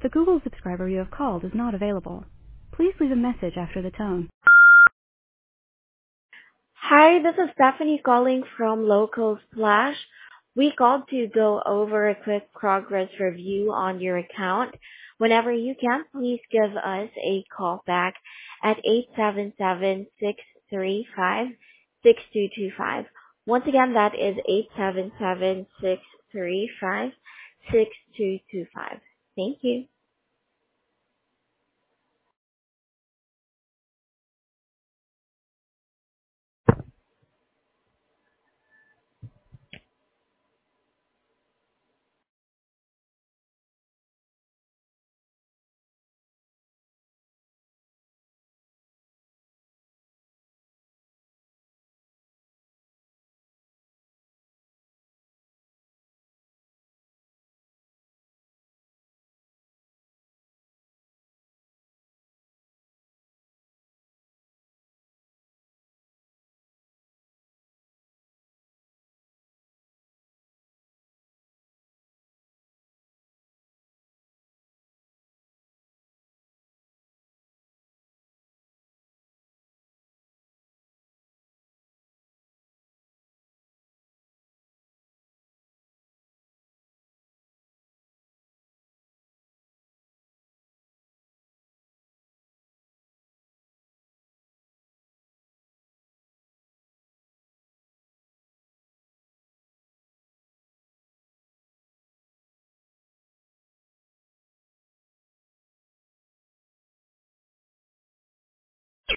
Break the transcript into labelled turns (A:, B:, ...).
A: The Google subscriber you have called is not available. Please leave a message after the tone.
B: Hi, this is Stephanie calling from Local Splash. We called to go over a quick progress review on your account. Whenever you can, please give us a call back at 877-635-6225. Once again, that is 877-635-6225. Thank you.